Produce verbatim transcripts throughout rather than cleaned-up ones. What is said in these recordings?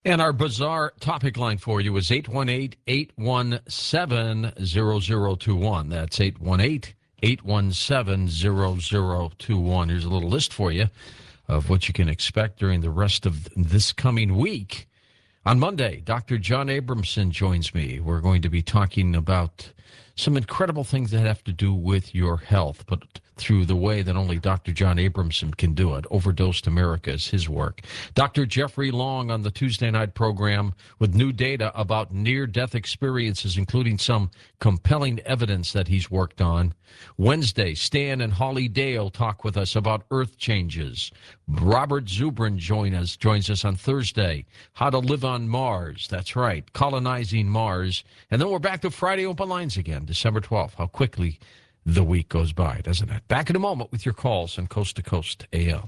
And our bizarre topic line for you is eight one eight, eight one seven, zero zero two one. That's eight one eight, eight one seven, zero zero two one. Here's a little list for you of what you can expect during the rest of this coming week. On Monday, Doctor John Abramson joins me. We're going to be talking about some incredible things that have to do with your health, but through the way that only Doctor John Abramson can do it. Overdosed America is his work. Doctor Jeffrey Long on the Tuesday night program with new data about near-death experiences, including some compelling evidence that he's worked on. Wednesday, Stan and Holly Dale talk with us about earth changes. Robert Zubrin join us, joins us on Thursday, How to Live on Mars. That's right, colonizing Mars. And then we're back to Friday Open Lines again, December twelfth. How quickly the week goes by, doesn't it? Back in a moment with your calls on Coast to Coast A M.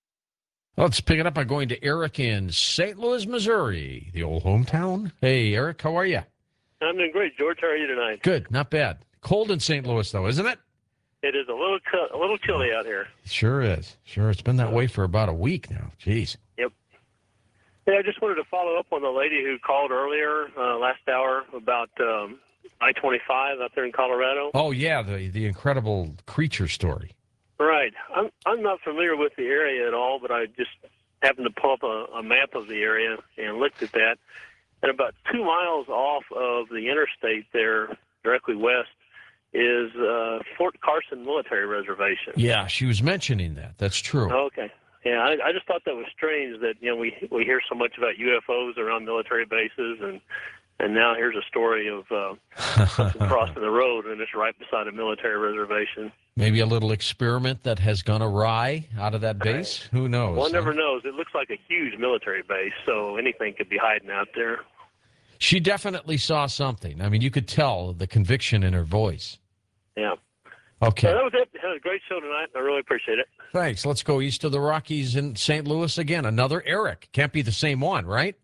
Let's pick it up by going to Eric in Saint Louis, Missouri, the old hometown. Hey, Eric, how are you? I'm doing great, George. How are you tonight? Good, not bad. Cold in Saint Louis, though, isn't it? It is a little a little chilly out here. Sure is. Sure, it's been that way for about a week now. Jeez. Yep. Yeah, I just wanted to follow up on the lady who called earlier uh, last hour about um, I twenty-five out there in Colorado. Oh, yeah, the the incredible creature story. Right. I'm I'm not familiar with the area at all, but I just happened to pull up a, a map of the area and looked at that. And about two miles off of the interstate there, directly west, is uh, Fort Carson Military Reservation. Yeah, she was mentioning that. That's true. Okay. Yeah, I, I just thought that was strange that, you know, we we hear so much about U F Os around military bases, and and now here's a story of uh, something crossing the road, and it's right beside a military reservation. Maybe a little experiment that has gone awry out of that base? Who knows? One huh? never knows. It looks like a huge military base, so anything could be hiding out there. She definitely saw something. I mean, you could tell the conviction in her voice. Yeah. Okay. So that was it. Had a great show tonight. I really appreciate it. Thanks. Let's go east of the Rockies in Saint Louis again. Another Eric. Can't be the same one, right?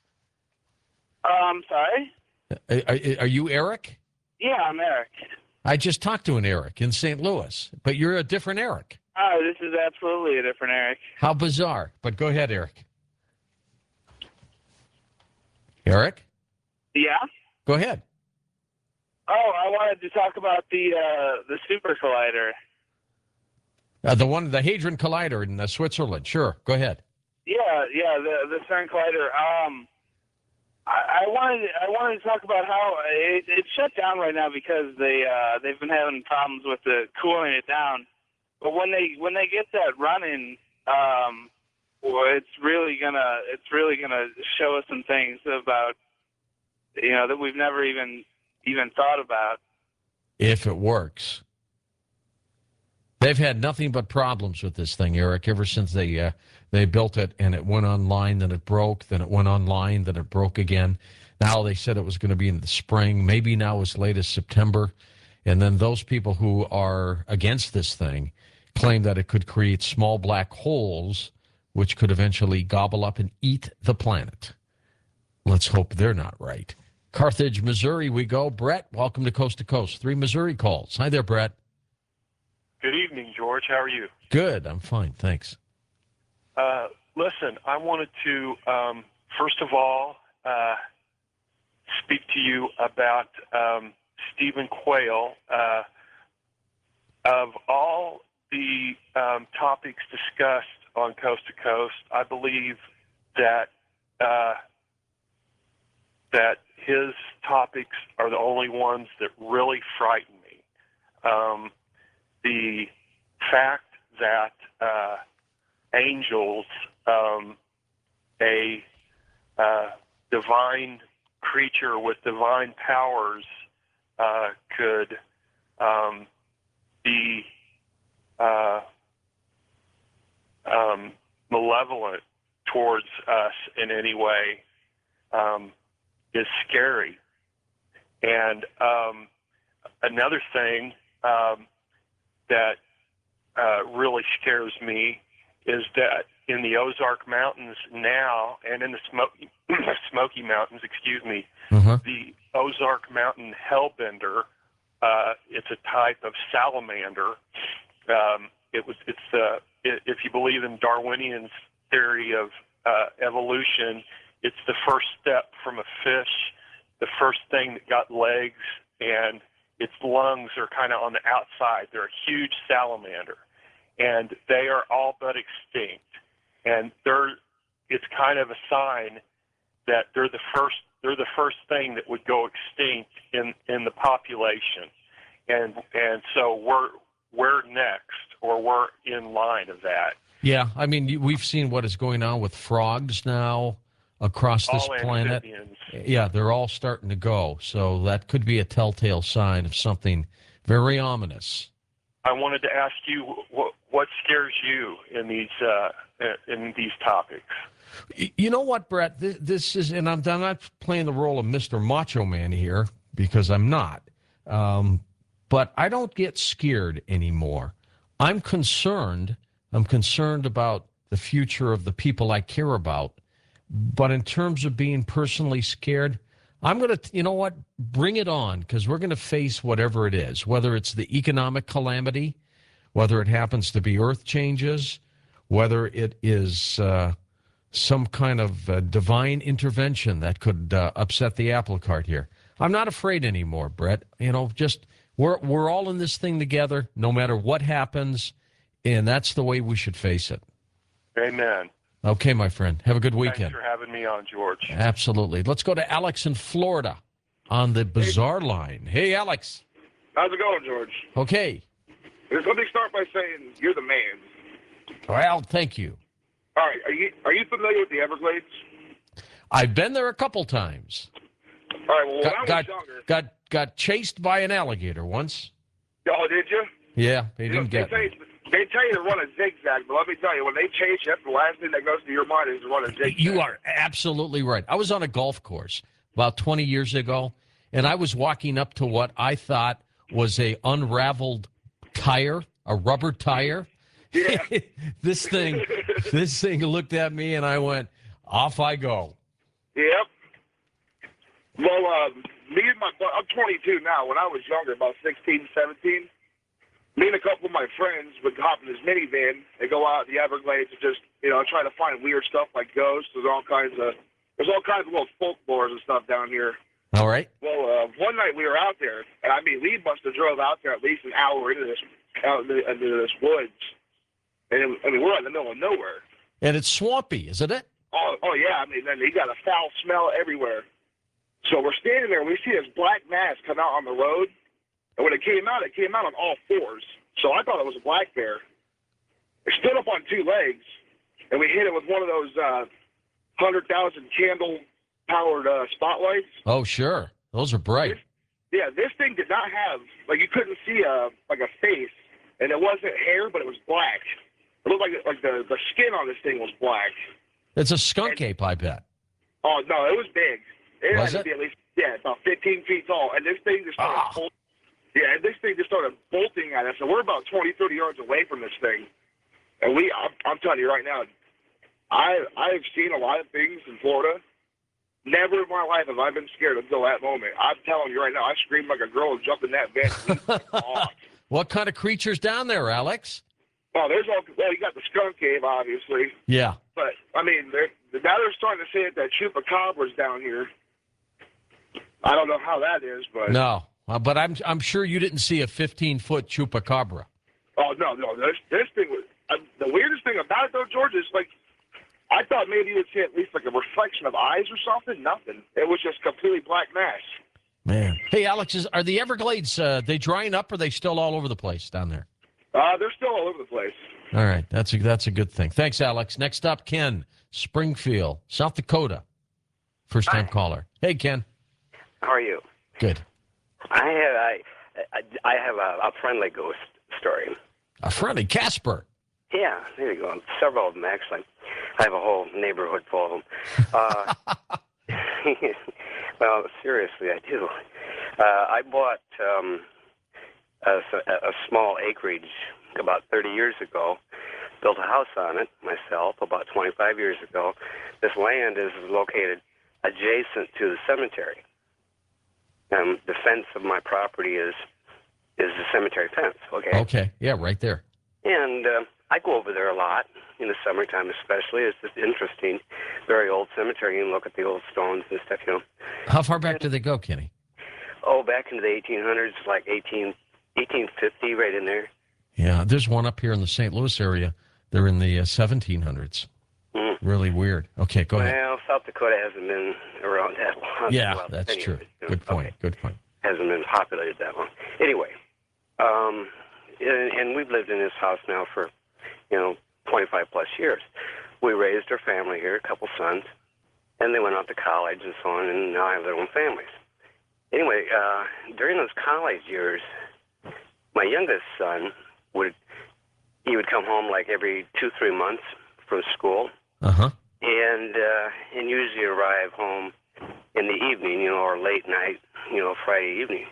Um, sorry? Are, are, are you Eric? Yeah, I'm Eric. I just talked to an Eric in Saint Louis, but you're a different Eric. Oh, this is absolutely a different Eric. How bizarre. But go ahead, Eric. Eric? Yeah? Go ahead. Oh, I wanted to talk about the uh, the Super Collider. Uh, the one, the Hadron Collider in uh, Switzerland. Sure. Go ahead. Yeah, yeah, the the CERN Collider. Um, I, I wanted I wanted to talk about how it, it's shut down right now because they uh, they've been having problems with the cooling it down. But when they when they get that running, um, well, it's really gonna it's really gonna show us some things about, you know, that we've never even even thought about. If it works. They've had nothing but problems with this thing, Eric, ever since they uh, they built it, and it went online, then it broke, then it went online, then it broke again. Now they said it was going to be in the spring, maybe now as late as September. And then those people who are against this thing claim that it could create small black holes, which could eventually gobble up and eat the planet. Let's hope they're not right. Carthage, Missouri, we go. Brett, welcome to Coast to Coast. Three Missouri calls. Hi there, Brett. Good evening, George. How are you? Good. I'm fine. Thanks. Uh, listen, I wanted to, um, first of all, uh, speak to you about um, Stephen Quayle. Uh, of all the um, topics discussed on Coast to Coast, I believe that uh, that his topics are the only ones that really frighten me. Um, the fact that uh, angels, um, a uh, divine creature with divine powers, uh, could um, be uh, um, malevolent towards us in any way, um, is scary. And um, another thing um, that uh, really scares me is that in the Ozark Mountains now, and in the Smoky, Smoky Mountains, excuse me, Uh-huh. the Ozark Mountain hellbender, uh, it's a type of salamander. Um, it was, it's, uh, it, if you believe in Darwinian's theory of uh, evolution, it's the first step from a fish, the first thing that got legs, and its lungs are kind of on the outside. They're a huge salamander, and they are all but extinct. And they're, it's kind of a sign that they're the first, they're the first thing that would go extinct in, in the population. And, and so we're, we're next, or we're in line of that. Yeah, I mean, you- we've seen what is going on with frogs now across this All planet. amphibians. Yeah, they're all starting to go. So that could be a telltale sign of something very ominous. I wanted to ask you what, what scares you in these uh, in these topics. Y- You know what, Brett? This, this is, and I'm, I'm not playing the role of Mister Macho Man here because I'm not. Um, but I don't get scared anymore. I'm concerned. I'm concerned about the future of the people I care about. But in terms of being personally scared, I'm going to, you know what, bring it on, because we're going to face whatever it is, whether it's the economic calamity, whether it happens to be earth changes, whether it is uh, some kind of uh, divine intervention that could uh, upset the apple cart here. I'm not afraid anymore, Brett. You know, just we're we're all in this thing together, no matter what happens, and that's the way we should face it. Amen. Okay, my friend. Have a good weekend. Thanks for having me on, George. Absolutely. Let's go to Alex in Florida on the bizarre line. Hey, Alex. How's it going, George? Okay. Let me start by saying you're the man. Well, thank you. All right, are you are you familiar with the Everglades? I've been there a couple times. All right, well, when I Got was got, younger, got got chased by an alligator once. oh, did you? Yeah, they You know, didn't they get tell me. you, they tell you to run a zigzag, but let me tell you, when they chase you, the last thing that goes through your mind is to run a zigzag. You are absolutely right. I was on a golf course about twenty years ago, and I was walking up to what I thought was a unraveled tire, a rubber tire. Yeah. this thing, this thing looked at me, and I went, off I go. Yep. Well, um, me and my bu- I'm twenty-two now. When I was younger, about sixteen, seventeen, me and a couple of my friends would hop in this minivan and go out in the Everglades and just, you know, try to find weird stuff like ghosts. There's all kinds of there's all kinds of little folklores and stuff down here. All right. Well, uh, one night we were out there, and I mean, we must have drove out there at least an hour into this out into, into this woods, and it, I mean, we're in the middle of nowhere. And it's swampy, isn't it? Oh, oh yeah. I mean, then you got a foul smell everywhere. So we're standing there, and we see this black mass come out on the road. And when it came out, it came out on all fours. So I thought it was a black bear. It stood up on two legs, and we hit it with one of those uh, one hundred thousand candle-powered uh, spotlights. Oh, sure. Those are bright. This, yeah, this thing did not have, like, you couldn't see a like a face, and it wasn't hair, but it was black. It looked like like the, the skin on this thing was black. It's a skunk ape, I bet. Oh, no, it was big. It Was had it? to be at least, yeah, about fifteen feet tall. And this thing just started Ah. bolting. Yeah, and this thing just started bolting at us. And we're about twenty, thirty yards away from this thing. And we, I'm, I'm telling you right now, I, I've seen a lot of things in Florida. Never in my life have I been scared until that moment. I'm telling you right now, I screamed like a girl and jumped in that van. Oh, What kind of creatures down there, Alex? oh, there's all, well, you got the skunk cave, obviously. Yeah. But, I mean, they're, now they're starting to say that chupacabra's down here. I don't know how that is, but... No, uh, but I'm I'm sure you didn't see a fifteen-foot chupacabra. Oh, no, no. This, this thing was... Uh, the weirdest thing about it, though, George, is, like, I thought maybe you would see at least, like, a reflection of eyes or something. Nothing. It was just completely black mass. Man. Hey, Alex, is, are the Everglades, uh, they drying up, or are they still all over the place down there? Uh, they're still all over the place. All right, that's a, that's a good thing. Thanks, Alex. Next up, Ken, Springfield, South Dakota. First-time caller. Hey, Ken. How are you? Good. I have I I, I have a, a friendly ghost story. A friendly Casper. Yeah, there you go. Several of them actually. I have a whole neighborhood full of them. Uh, well, seriously, I do. Uh, I bought um, a, a small acreage about thirty years ago. Built a house on it myself about twenty-five years ago. This land is located adjacent to the cemetery. Um, the fence of my property is is the cemetery fence. Okay. Okay. Yeah, right there. And uh, I go over there a lot in the summertime, especially. It's just interesting. Very old cemetery. You can look at the old stones and stuff. You know. How far back do they go, Kenny? Oh, back into the eighteen hundreds, like eighteen, eighteen fifty, right in there. Yeah, there's one up here in the Saint Louis area. They're in the uh, seventeen hundreds. Mm. Really weird. Okay, go well, ahead. Well, South Dakota hasn't been around that long. Yeah, well, that's anyway, true. you know, Good point. okay. Good point. Hasn't been populated that long. Anyway, um, and, and we've lived in this house now for, you know, twenty-five plus years. We raised our family here, a couple sons, and they went off to college and so on, and now have their own families. Anyway, uh, during those college years, my youngest son would he would come home like every two, three months from school, uh-huh. and uh, and usually arrive home in the evening, you know, or late night, you know, Friday evening.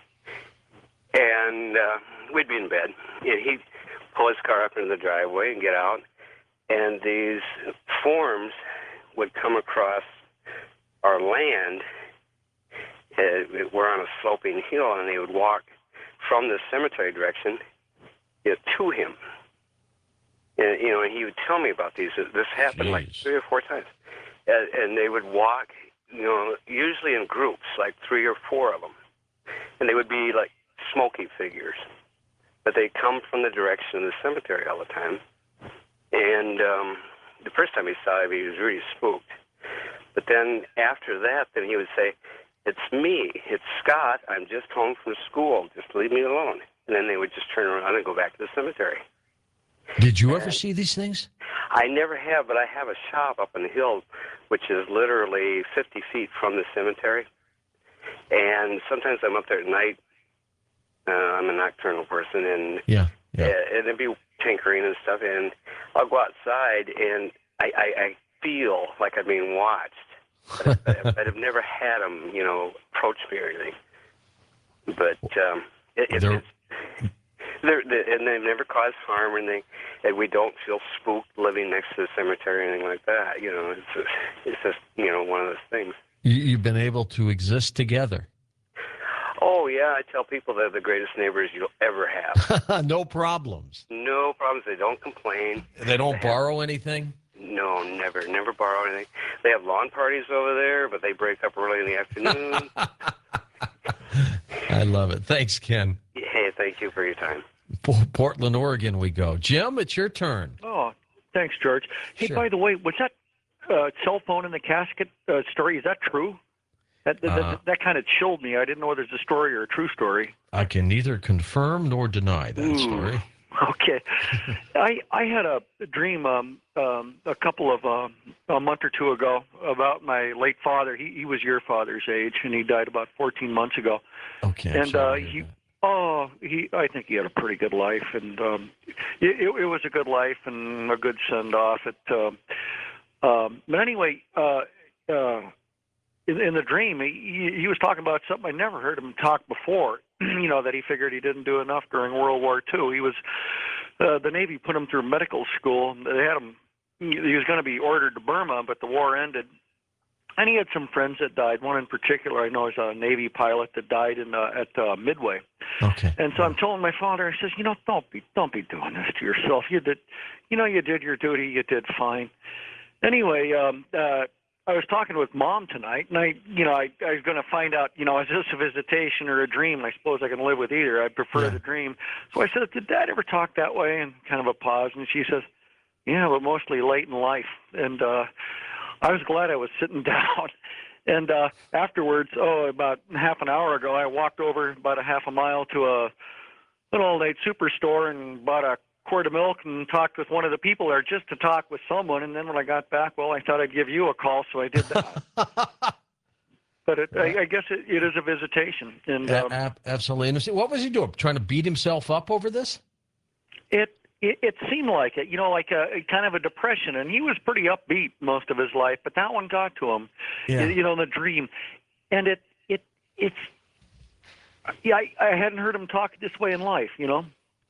And uh, we'd be in bed, and he'd pull his car up into the driveway and get out, and these forms would come across our land. Uh, we're on a sloping hill, and they would walk from the cemetery direction, you know, to him. And, you know, and he would tell me about these. This happened Jeez. like three or four times. And, and they would walk, you know, usually in groups, like three or four of them. And they would be like smoky figures. But they come from the direction of the cemetery all the time. And um, the first time he saw him, he was really spooked. But then after that, then he would say, "It's me. It's Scott. I'm just home from school. Just leave me alone." And then they would just turn around and go back to the cemetery. Did you ever and see these things? I never have, but I have a shop up in the hills, which is literally fifty feet from the cemetery. And sometimes I'm up there at night. Uh, I'm a nocturnal person, and yeah, yeah. Uh, and it'd be tinkering and stuff. And I'll go outside, and I, I, I feel like I'm being watched. But, I, but I've never had them, you know, approach me or anything. But um, it, it, they're, it's, they're, they're, and they've never caused harm or anything. And we don't feel spooked living next to the cemetery or anything like that. You know, it's just, it's just you know, one of those things. You, you've been able to exist together. Oh, yeah, I tell people they're the greatest neighbors you'll ever have. No problems. No problems. They don't complain. They don't they borrow have, anything? No, never. Never borrow anything. They have lawn parties over there, but they break up early in the afternoon. I love it. Thanks, Ken. Hey, thank you for your time. Portland, Oregon we go. Jim, it's your turn. Oh, thanks, George. Hey, sure. By the way, was that uh, cell phone in the casket uh, story, is that true? That that, Uh, that, that kind of chilled me. I didn't know whether it's a story or a true story. I can neither confirm nor deny that Ooh. story. Okay. I I had a dream um, um, a couple of uh, a month or two ago about my late father. He he was your father's age, and he died about fourteen months ago. Okay. I'm and uh, sorry to hear he that. oh he I think he had a pretty good life, and um, it, it, it was a good life and a good send off. It um, um, but anyway. Uh, uh, In, in the dream, he, he was talking about something I never heard him talk before. You know, that he figured he didn't do enough during World War Two. He was uh, the Navy put him through medical school. They had him. He was going to be ordered to Burma, but the war ended, and he had some friends that died. One in particular, I know, is a Navy pilot that died in uh, at uh, Midway. Okay. And so I'm telling my father, I says, you know, don't be don't be doing this to yourself. You did, you know, you did your duty. You did fine. Anyway. Um, uh, I was talking with Mom tonight, and I, you know, I, I was going to find out, you know, is this a visitation or a dream? And I suppose I can live with either. I prefer Yeah. the dream. So I said, did Dad ever talk that way? And kind of a pause, and she says, yeah, but mostly late in life. And uh, I was glad I was sitting down. And uh, afterwards, oh, about half an hour ago, I walked over about a half a mile to a little old age superstore and bought a quart of milk and talked with one of the people there just to talk with someone. And then when I got back, well, I thought I'd give you a call, so I did that. But it, I, I guess it, it is a visitation. And A- um, ab- absolutely. And what was he doing? Trying to beat himself up over this? it, it it seemed like it, you know, like a, a kind of a depression. And he was pretty upbeat most of his life, but that one got to him, Yeah. you know, in the dream. And it it it's, yeah, I, I hadn't heard him talk this way in life, you know.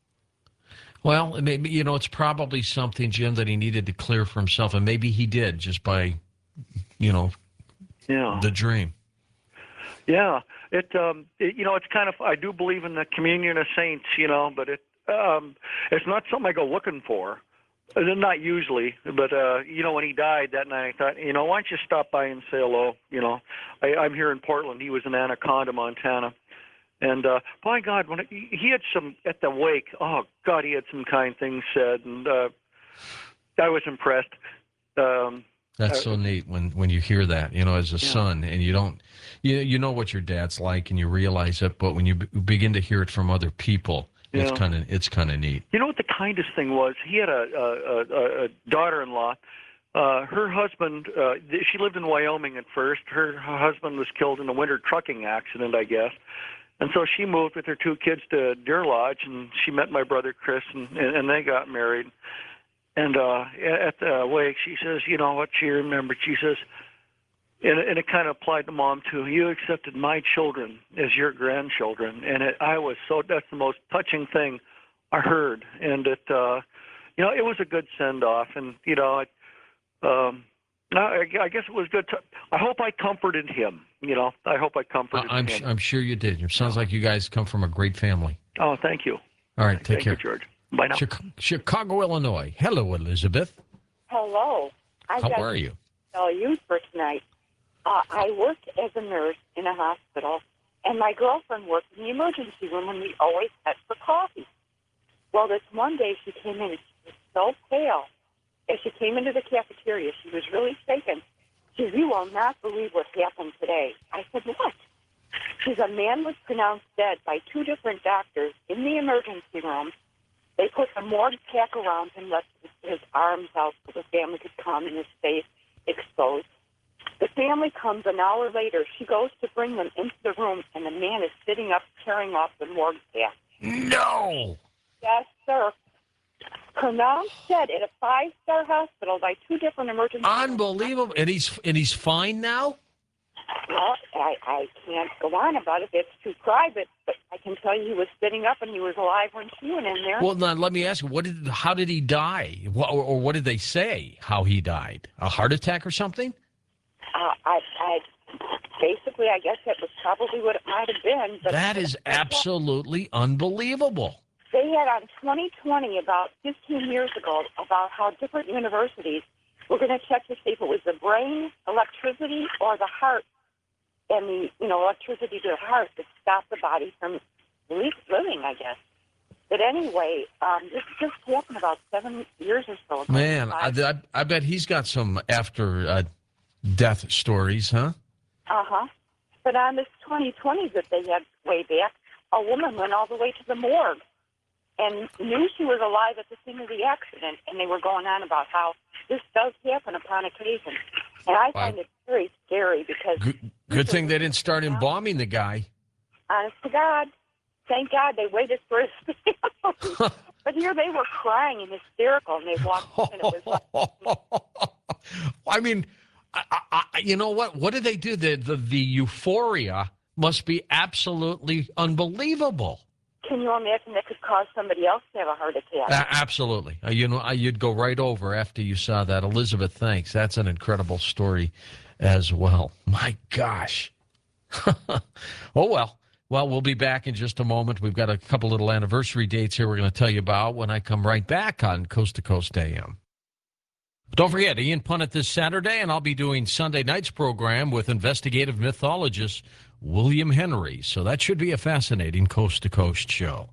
Well, maybe, you know, it's probably something, Jim, that he needed to clear for himself, and maybe he did just by, you know, Yeah. the dream. Yeah, it, um, it, you know, it's kind of, I do believe in the communion of saints, you know, but it, um, it's not something I go looking for. Uh, Not usually, but uh, you know, when he died that night, I thought, you know, why don't you stop by and say hello? You know, I, I'm here in Portland. He was in Anaconda, Montana, and uh, by God, when it, he had some at the wake, oh God, he had some kind things said, and uh, I was impressed. Um, That's uh, so neat when, when you hear that, you know, as a Yeah. son, and you don't, you you know what your dad's like, and you realize it, but when you be- begin to hear it from other people, it's Yeah. kind of it's kind of neat. You know what the kindest thing was? He had a, a, a, a daughter-in-law. Uh, her husband, uh, th- she lived in Wyoming at first. Her, her husband was killed in a winter trucking accident, I guess. And so she moved with her two kids to Deer Lodge, and she met my brother Chris, and, and, and they got married. And uh, at the wake, she says, you know what she remembered? She says, and, and it kind of applied to Mom, too. You accepted my children as your grandchildren. And it, I was so, that's the most touching thing I heard. And it, uh, you know, it was a good send-off. And, you know, I, um, I, I guess it was good. To, I hope I comforted him. You know, I hope I comforted I- I'm him. I'm sure you did. It sounds like you guys come from a great family. Oh, thank you. All right, take thank care. you, George. Bye now. Chicago, Chicago, Illinois. Hello, Elizabeth. Hello. I How got are to you? tell you for tonight. Uh, I worked as a nurse in a hospital, and my girlfriend worked in the emergency room, and we always met for coffee. Well, this one day she came in, and she was so pale. As she came into the cafeteria, she was really shaken. She said, "You will not believe what happened today." I said, "What?" She said, "A man was pronounced dead by two different doctors in the emergency room. They put the morgue pack around him, left his arms out so the family could come, and his face exposed. The family comes an hour later. She goes to bring them into the room, and the man is sitting up tearing off the morgue pack." No. Yes, sir. Pronounced dead at a five-star hospital by two different emergency rooms. Unbelievable. And he's and he's fine now? Well, I, I can't go on about it. It's too private, but I can tell you he was sitting up and he was alive when she went in there. Well, now let me ask you, what did how did he die? What, or, or what did they say how he died? A heart attack or something? Uh, I, I basically, I guess that was probably what it might have been. But That is absolutely unbelievable. They had on twenty twenty, about fifteen years ago, about how different universities were going to check to see if it was the brain, electricity, or the heart, and the you know electricity to the heart that stopped the body from living, I guess. But anyway, um, this just happened about seven years or so ago. Man, I, I, I bet he's got some after uh, death stories, huh? Uh-huh. But on this twenty twenty that they had way back, a woman went all the way to the morgue and knew she was alive at the scene of the accident, and they were going on about how this does happen upon occasion. And I find Wow. it very scary because... Good, good thing they didn't start embalming the guy. Honest to God, thank God they waited for his family. But here they were crying and hysterical, and they walked in, and it was like... I mean, I, I, you know what? What did they do? The, the the euphoria must be absolutely unbelievable. Can you imagine that could cause somebody else to have a heart attack? Uh, absolutely. Uh, you know, uh, you'd go right over after you saw that. Elizabeth, thanks. That's an incredible story as well. My gosh. Oh, well. Well, we'll be back in just a moment. We've got a couple little anniversary dates here we're going to tell you about when I come right back on Coast to Coast A M. Don't forget, Ian Punnett this Saturday, and I'll be doing Sunday night's program with investigative mythologist William Henry. So that should be a fascinating coast-to-coast show.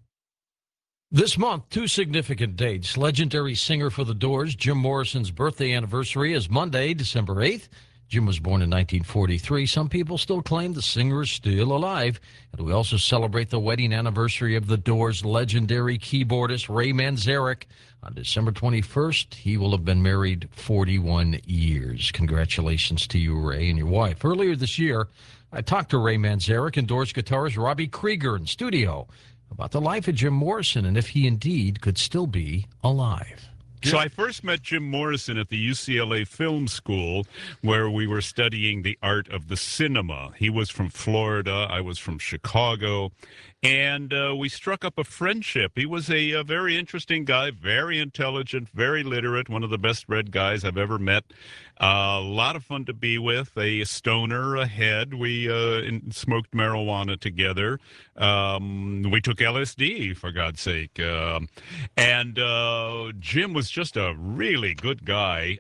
This month, two significant dates. Legendary singer for The Doors, Jim Morrison's birthday anniversary is Monday, December eighth. Jim was born in nineteen forty-three. Some people still claim the singer is still alive. And we also celebrate the wedding anniversary of The Doors' legendary keyboardist Ray Manzarek. On December twenty-first, he will have been married forty-one years. Congratulations to you, Ray, and your wife. Earlier this year, I talked to Ray Manzarek and Doors guitarist Robbie Krieger in studio about the life of Jim Morrison and if he indeed could still be alive. So I first met Jim Morrison at the U C L A Film School, where we were studying the art of the cinema. He was from Florida, I was from Chicago, and uh, we struck up a friendship. He was a, a very interesting guy, very intelligent, very literate, one of the best read guys I've ever met. Uh, a lot of fun to be with, a stoner ahead. We uh, in, smoked marijuana together. Um, we took L S D, for God's sake. Um, and uh, Jim was just a really good guy.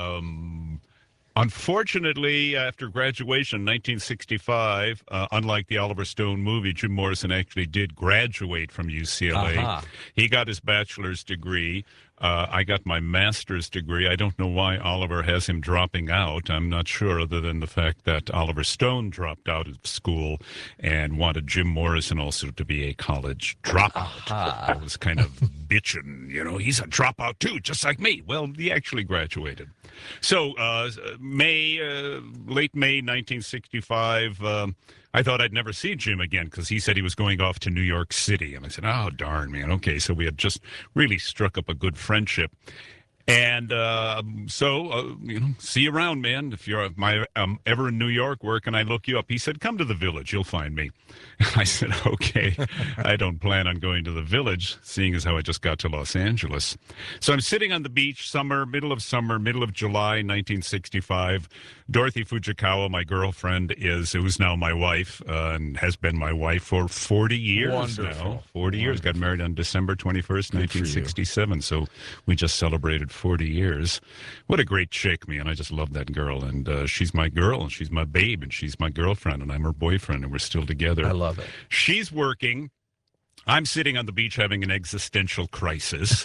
Um, Unfortunately, after graduation in nineteen sixty-five, uh, unlike the Oliver Stone movie, Jim Morrison actually did graduate from U C L A. Uh-huh. He got his bachelor's degree. Uh, I got my master's degree. I don't know why Oliver has him dropping out. I'm not sure, other than the fact that Oliver Stone dropped out of school and wanted Jim Morrison also to be a college dropout. Uh-huh. I was kind of bitching, you know, he's a dropout too, just like me. Well, he actually graduated. So uh, May, uh, late May nineteen sixty-five, um, I thought I'd never see Jim again because he said he was going off to New York City. And I said, oh, darn, man. Okay, so we had just really struck up a good friendship. And uh, so, uh, you know, see you around, man. If you're my, um, ever in New York, where can I look you up? He said, come to the Village. You'll find me. I said, okay. I don't plan on going to the Village, seeing as how I just got to Los Angeles. So I'm sitting on the beach, summer, middle of summer, middle of July, nineteen sixty-five. Dorothy Fujikawa, my girlfriend, is who's now my wife uh, and has been my wife for forty years Wonderful. now. forty Wonderful. years. Got married on December twenty-first, Good for you. nineteen sixty-seven. So we just celebrated forty years. What a great chick, man. I just love that girl. And uh, she's my girl, and she's my babe, and she's my girlfriend, and I'm her boyfriend, and we're still together. I love it. She's working. I'm sitting on the beach having an existential crisis.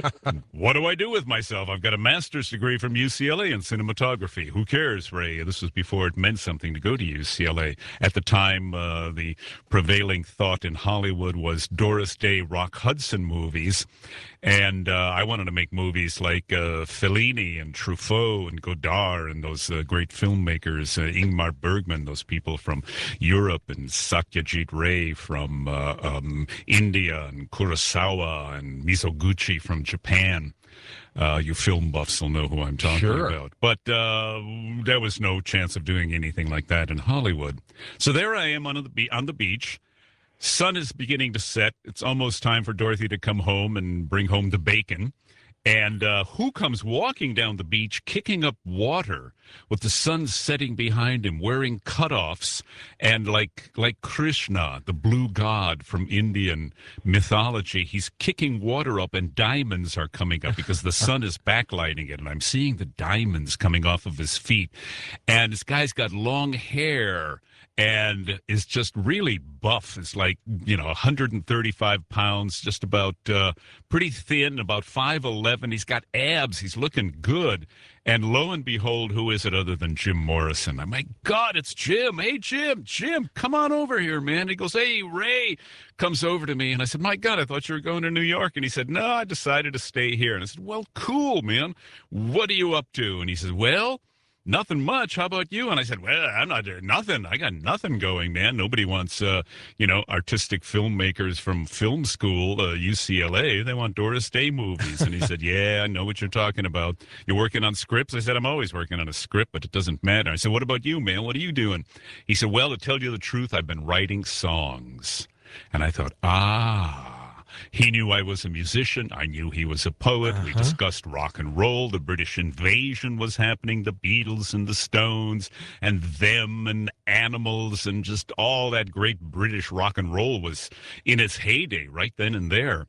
What do I do with myself? I've got a master's degree from U C L A in cinematography. Who cares, Ray? This was before it meant something to go to U C L A. At the time, uh, the prevailing thought in Hollywood was Doris Day, Rock Hudson movies. And uh, I wanted to make movies like uh, Fellini and Truffaut and Godard and those uh, great filmmakers, uh, Ingmar Bergman, those people from Europe, and Satyajit Ray from uh, um, India, and Kurosawa and Mizoguchi from Japan. Uh, you film buffs will know who I'm talking Sure. about. But uh, there was no chance of doing anything like that in Hollywood. So there I am on the, be- on the beach. Sun is beginning to set. It's almost time for Dorothy to come home and bring home the bacon. And uh, who comes walking down the beach, kicking up water with the sun setting behind him, wearing cutoffs, and like like Krishna, the blue god from Indian mythology, he's kicking water up, and diamonds are coming up because the sun is backlighting it, and I'm seeing the diamonds coming off of his feet. And this guy's got long hair and is just really buff. It's like, you know, one hundred thirty-five pounds, just about uh, pretty thin, about five eleven. He's got abs. He's looking good. And lo and behold, who is it other than Jim Morrison? I'm like, God, it's Jim. Hey, Jim, Jim, come on over here, man. He goes, hey, Ray, comes over to me. And I said, my God, I thought you were going to New York. And he said, no, I decided to stay here. And I said, well, cool, man. What are you up to? And he said, well, nothing much. How about you? And I said, well, I'm not doing nothing. I got nothing going, man. Nobody wants, uh, you know, artistic filmmakers from film school, uh, U C L A. They want Doris Day movies. And he said, yeah, I know what you're talking about. You're working on scripts? I said, I'm always working on a script, but it doesn't matter. I said, what about you, man? What are you doing? He said, well, to tell you the truth, I've been writing songs. And I thought, ah. He knew I was a musician. I knew he was a poet. Uh-huh. We discussed rock and roll. The British invasion was happening, the Beatles and the Stones and them and Animals, and just all that great British rock and roll was in its heyday right then and there.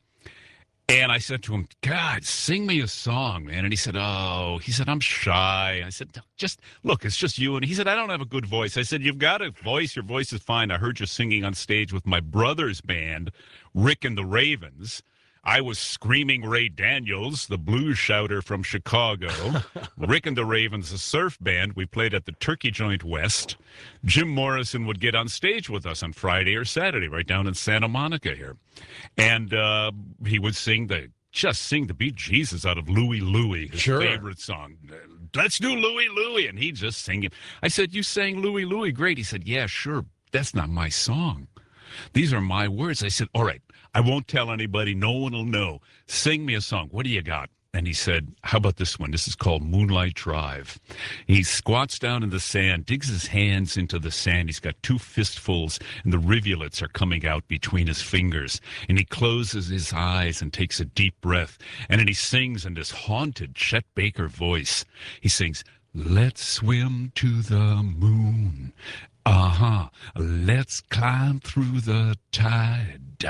And I said to him, God, sing me a song, man. And he said, oh, he said, I'm shy. I said, just look, it's just you. And he said, I don't have a good voice. I said, you've got a voice. Your voice is fine. I heard you singing on stage with my brother's band, Rick and the Ravens. I was Screaming Ray Daniels, the blues shouter from Chicago. Rick and the Ravens, a surf band. We played at the Turkey Joint West. Jim Morrison would get on stage with us on Friday or Saturday, right down in Santa Monica here. And uh, he would sing the, just sing the Beat Jesus out of Louie Louie, his Sure. favorite song. Let's do Louie Louie. And he'd just sing it. I said, you sang Louie Louie, great. He said, yeah, sure. That's not my song. These are my words. I said, all right, I won't tell anybody. No one will know. Sing me a song. What do you got? and he said, how about this one? This is called Moonlight Drive. He squats down in the sand, digs his hands into the sand. He's got two fistfuls, and the rivulets are coming out between his fingers. And he closes his eyes and takes a deep breath. And then he sings in this haunted Chet Baker voice. He sings, let's swim to the moon. Uh-huh. Let's climb through the tide.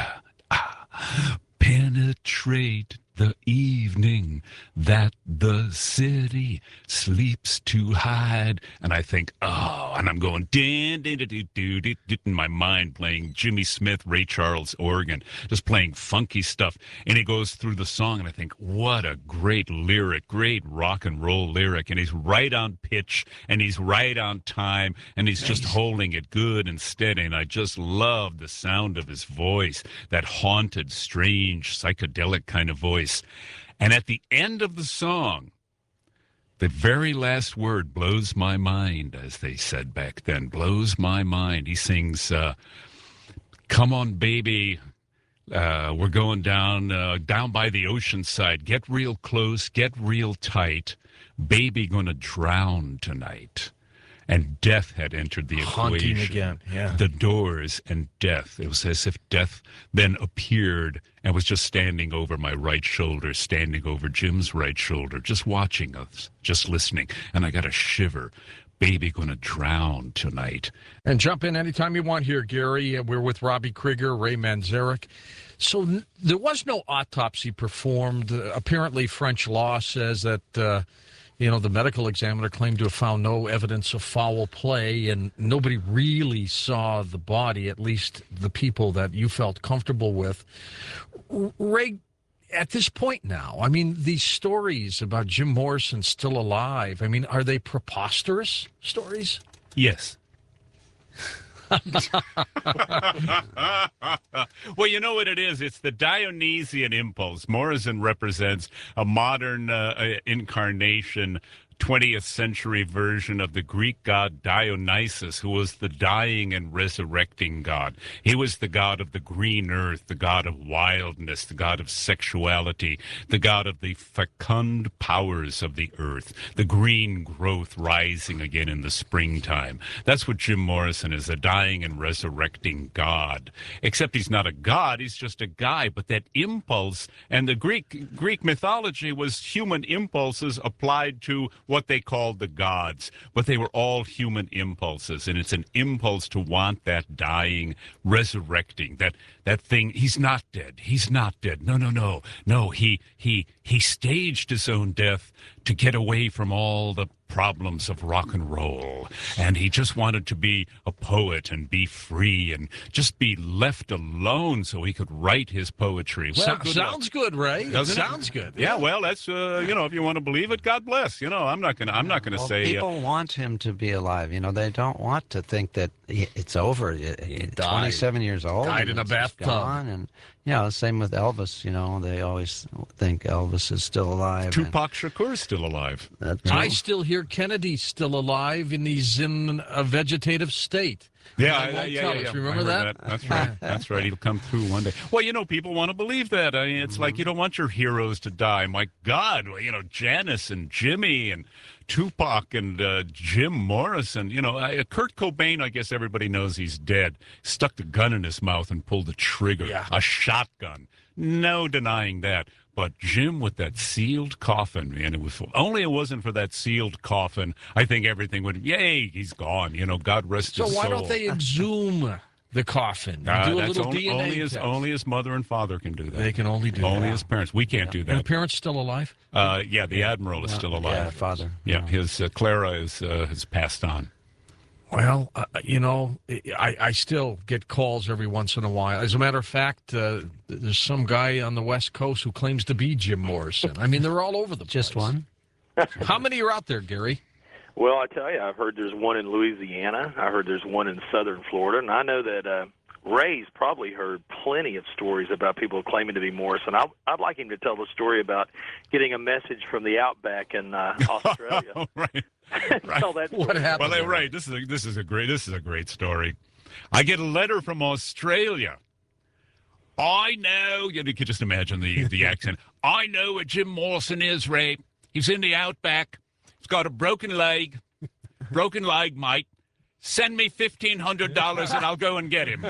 Ah. Penetrate the evening that the city sleeps to hide. And I think, oh, and I'm going, din, din, din, din, din, din, din, in my mind, playing Jimmy Smith, Ray Charles organ, just playing funky stuff. And he goes through the song, and I think, what a great lyric, great rock and roll lyric. And he's right on pitch, and he's right on time, and he's just holding it good and steady. And I just love the sound of his voice, that haunted, strange, psychedelic kind of voice. And at the end of the song, the very last word blows my mind, as they said back then, blows my mind. He sings, uh, come on, baby, uh, we're going down, uh, down by the ocean side. Get real close, get real tight. Baby gonna drown tonight. And death had entered the Haunting equation. again, yeah. The Doors and death. It was as if death then appeared and was just standing over my right shoulder, standing over Jim's right shoulder, just watching us, just listening. And I got a shiver. Baby gonna drown tonight. And jump in anytime you want here, Gary. Uh, We're with Robbie Krieger, Ray Manzarek. So n- there was no autopsy performed. Uh, apparently, French law says that... Uh, You know, the medical examiner claimed to have found no evidence of foul play, and nobody really saw the body, at least the people that you felt comfortable with. R- Ray, at this point now, I mean, these stories about Jim Morrison still alive, I mean, are they preposterous stories? Yes. Well, you know what it is? It's the Dionysian impulse. Morrison represents a modern uh, incarnation, twentieth century version of the Greek god Dionysus, who was the dying and resurrecting god. He was the god of the green earth, the god of wildness, the god of sexuality, the god of the fecund powers of the earth, the green growth rising again in the springtime. That's what Jim Morrison is, a dying and resurrecting god. Except he's not a god, he's just a guy. But that impulse, and the Greek Greek mythology was human impulses applied to what they called the gods, but they were all human impulses, and it's an impulse to want that dying, resurrecting, that that thing. He's not dead. He's not dead. No, no, no, no. He he he staged his own death to get away from all the problems of rock and roll, and he just wanted to be a poet and be free and just be left alone so he could write his poetry. Well, So- good sounds luck. good, Ray. Doesn't it? Sounds good. Yeah, well, that's uh, you know, if you want to believe it, God bless. You know, I'm not gonna, I'm not gonna Well, say. people Uh, want him to be alive. You know, they don't want to think that he- it's over. He, died. twenty-seven years old. Died and in a it's just bathtub. gone. And you know, same with Elvis. You know, they always think Elvis is still alive. and Tupac Shakur's still alive. that's I still hear Kennedy's still alive, and he's in a vegetative state. Yeah, I I- won't yeah, tell yeah, us. yeah. Remember I heard that? That's right. That's right. He'll come through one day. Well, you know, people want to believe that. I mean, it's like you don't want your heroes to die. My God, well, you know, Janis and Jimmy and Tupac and uh, Jim Morrison. You know, I, Kurt Cobain, I guess everybody knows he's dead. Stuck the gun in his mouth and pulled the trigger. Yeah. A shotgun. No denying that. But Jim with that sealed coffin, and it was only it wasn't for that sealed coffin, I think everything would, yay, he's gone. You know, God rest So his why soul. don't they exhume the coffin? and Uh, do a that's little only, D N A only his test? only his mother and father can do that. They can only do only that. his parents. We can't do And the that. parents still alive? Uh, yeah, the admiral is still yeah, alive. father. Yeah, his uh, Clara is uh, has passed on. Well, uh, you know, I, I still get calls every once in a while. As a matter of fact, uh, there's some guy on the West Coast who claims to be Jim Morrison. I mean, they're all over the place. Just one. How many are out there, Gary? Well, I tell you, I've heard there's one in Louisiana. I heard there's one in southern Florida, and I know that uh, Ray's probably heard plenty of stories about people claiming to be Morrison. I, I'd like him to tell the story about getting a message from the outback in uh, Australia. right. Tell that story. What happened? Well, they're right. This is a, this is a great this is a great story. I get a letter from Australia. I know. You could just imagine the, the accent. I know what Jim Morrison is, Ray. He's in the outback. He's got a broken leg. Broken leg, mate. Send me fifteen hundred dollars and I'll go and get him.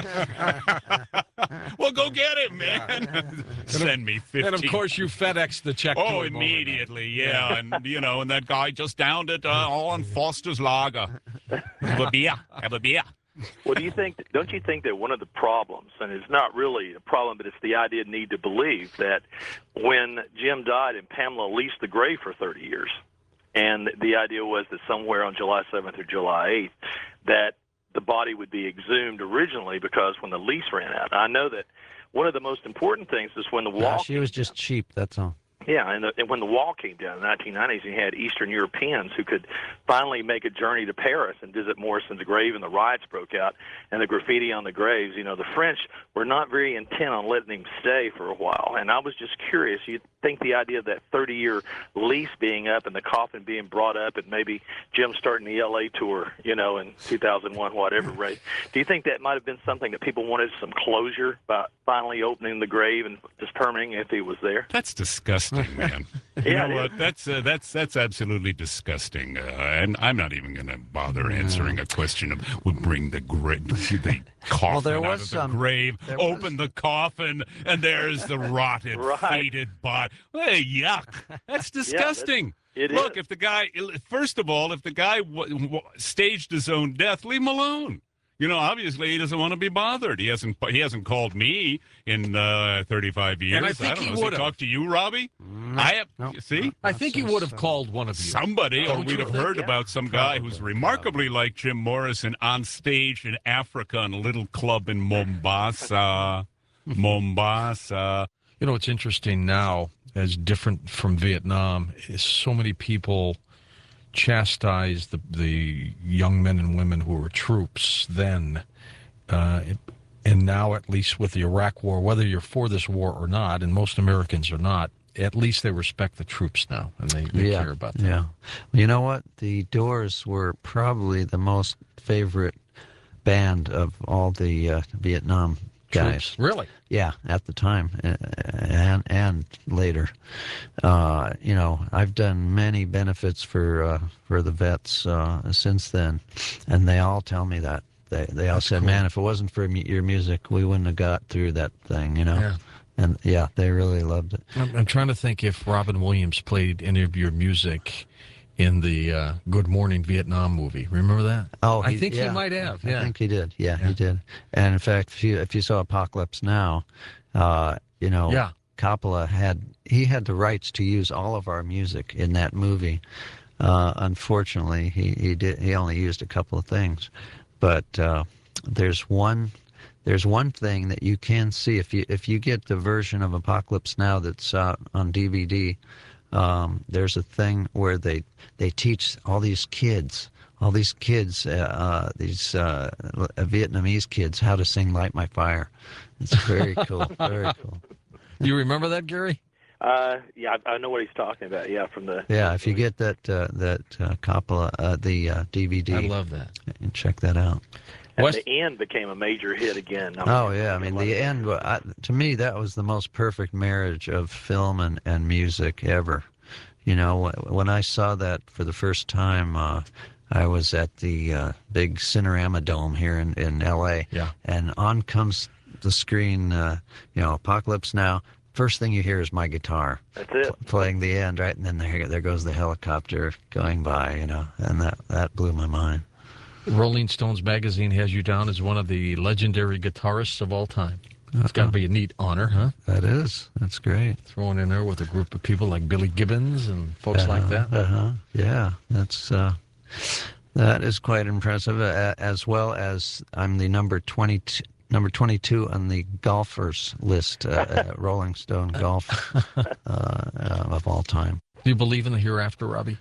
Well, go get him, man. Send me fifteen. And, of course, you FedEx the check. Oh, to him immediately, yeah. And, you know, and that guy just downed it uh, all on Foster's Lager. Have a beer. Have a beer. Well, do you think? Don't you think that one of the problems, and it's not really a problem, but it's the idea need to believe that when Jim died and Pamela leased the grave for thirty years, and the idea was that somewhere on July seventh or July eighth, that the body would be exhumed originally because when the lease ran out. I know that one of the most important things is when the wall. Yeah, she was just cheap. That's all. Yeah, and, the, and when the wall came down in the nineteen nineties, you had Eastern Europeans who could finally make a journey to Paris and visit Morrison's grave, and the riots broke out, and the graffiti on the graves. You know, the French were not very intent on letting him stay for a while, and I was just curious. You'd think the idea of that thirty-year lease being up and the coffin being brought up and maybe Jim starting the L A tour, you know, in two thousand one, whatever, right? Do you think that might have been something that people wanted some closure by finally opening the grave and determining if he was there? That's disgusting. Man, you Yeah, know it what? is. That's uh, that's that's absolutely disgusting. Uh, and I'm not even going to bother answering a question of would bring the grave, the coffin Well, there out was of the some- grave, there open the coffin, and there's the rotted, Right. faded body. Hey, yuck! That's disgusting. it Look, is. if the guy, first of all, if the guy w- w- staged his own death, leave him alone. You know, obviously he doesn't want to be bothered. He hasn't he hasn't called me in uh, thirty-five years. And I think don't he know. Has would've. talked to you, Robbie? I have. No. See, I think he would have called one of you. somebody, or Don't we'd you have think? heard Yeah. about some guy who's Probably, remarkably like Jim Morrison on stage in Africa in a little club in Mombasa. Mombasa. You know, what's interesting now, as different from Vietnam, is so many people chastise the the young men and women who were troops then, uh, and now at least with the Iraq War, whether you're for this war or not, and most Americans are not, at least they respect the troops now, and they, they yeah, care about them. Yeah. You know what? The Doors were probably the most favorite band of all the uh, Vietnam guys. Troops. Really? Yeah, at the time uh, and and later. Uh, you know, I've done many benefits for uh, for the vets uh, since then, and they all tell me that. They they all That's said, cool. "Man, if it wasn't for mu- your music, we wouldn't have got through that thing." You know. Yeah. And yeah, they really loved it. I'm, I'm trying to think if Robin Williams played any of your music in the uh, Good Morning Vietnam movie. Remember that? Oh, I he- think yeah. he might have. I Yeah. think he did. Yeah, Yeah. he did. And in fact, if you if you saw Apocalypse Now, uh, you know, Yeah. Coppola had he had the rights to use all of our music in that movie. Uh, unfortunately, he he did he only used a couple of things, but uh, there's one. There's one thing that you can see if you if you get the version of Apocalypse Now that's out on D V D. Um, there's a thing where they they teach all these kids, all these kids, uh, uh, these uh, Vietnamese kids how to sing "Light My Fire." It's very cool, very cool. Do you remember that, Gary? Uh, yeah, I, I know what he's talking about. Yeah, from the Yeah, if you get that uh, that uh, Coppola uh, the uh, D V D, I love that. and check that out. and West- the end became a major hit again. I Oh mean, yeah, I mean the end. wa- I, to me, that was the most perfect marriage of film and, and music ever. You know, wh- when I saw that for the first time, uh, I was at the uh, big Cinerama Dome here in in L A. Yeah. And on comes the screen. Uh, you know, Apocalypse Now. First thing you hear is my guitar That's it. pl- playing the end, right, and then there there goes the helicopter going by. You know, and that that blew my mind. Rolling Stones magazine has you down as one of the legendary guitarists of all time. It's got to be a neat honor, huh? That is. That's great. Thrown in there with a group of people like Billy Gibbons and folks like that. Uh huh. Yeah, that's uh, that is quite impressive. Uh, as well as I'm the number twenty number twenty-two on the golfers list, uh, uh, Rolling Stone golf uh, uh, of all time. Do you believe in the hereafter, Robbie?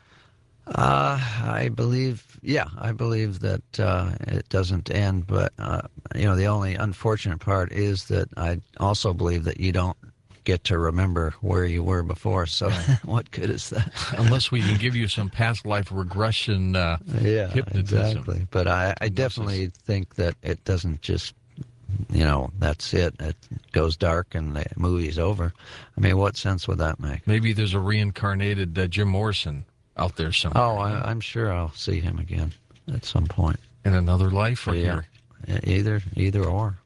Uh, I believe, yeah, I believe that uh, it doesn't end. But uh, you know, the only unfortunate part is that I also believe that you don't get to remember where you were before. So what good is that? Unless we can give you some past life regression uh, Yeah, hypnotism. exactly. But I, I definitely think that it doesn't just you know, that's it. It goes dark and the movie's over. I mean, what sense would that make? Maybe there's a reincarnated uh, Jim Morrison out there somewhere. Oh, I, I'm sure I'll see him again at some point. In another life or Yeah. here? Either, either or.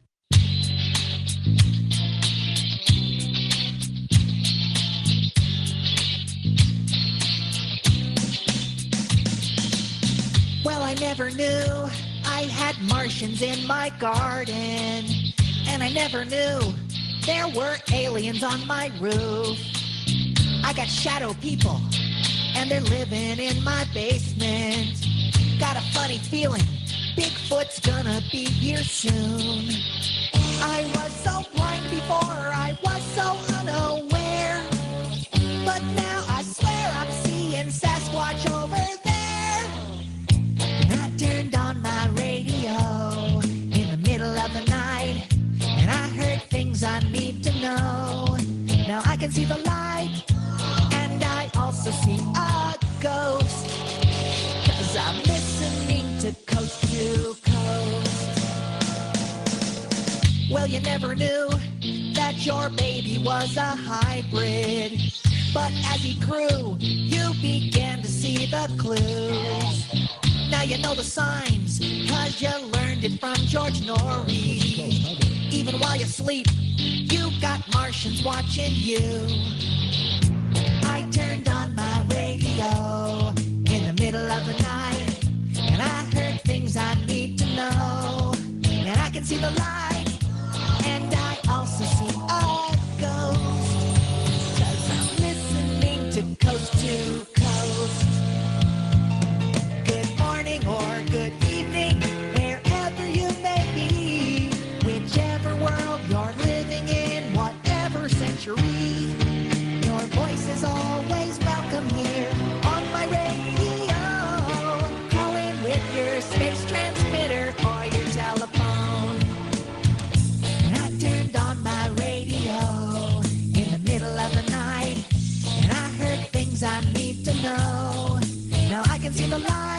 Well, I never knew I had Martians in my garden. And I never knew there were aliens on my roof. I got shadow people, and they're living in my basement. Got a funny feeling Bigfoot's gonna be here soon. I was so blind before, I was so unaware. But now I swear I'm seeing Sasquatch over there. I turned on my radio in the middle of the night, and I heard things I need to know. Now I can see the light, and I also see a ghost, 'cause I'm listening to Coast to Coast. Well, you never knew that your baby was a hybrid, but as he grew, you began to see the clues. Now you know the signs, 'cause you learned it from George Norrie. Even while you sleep, you got Martians watching you. I turned on my radio in the middle of the night, and I heard things I need to know. And I can see the light, and I also see a ghost, 'cause I'm listening to Coast to Coast. Good morning or good evening, wherever you may be, whichever world you're living in, whatever century, your voice is always welcome here on my radio. Call in with your space transmitter or your telephone. And I turned on my radio in the middle of the night, and I heard things I need to know. Now I can see the light,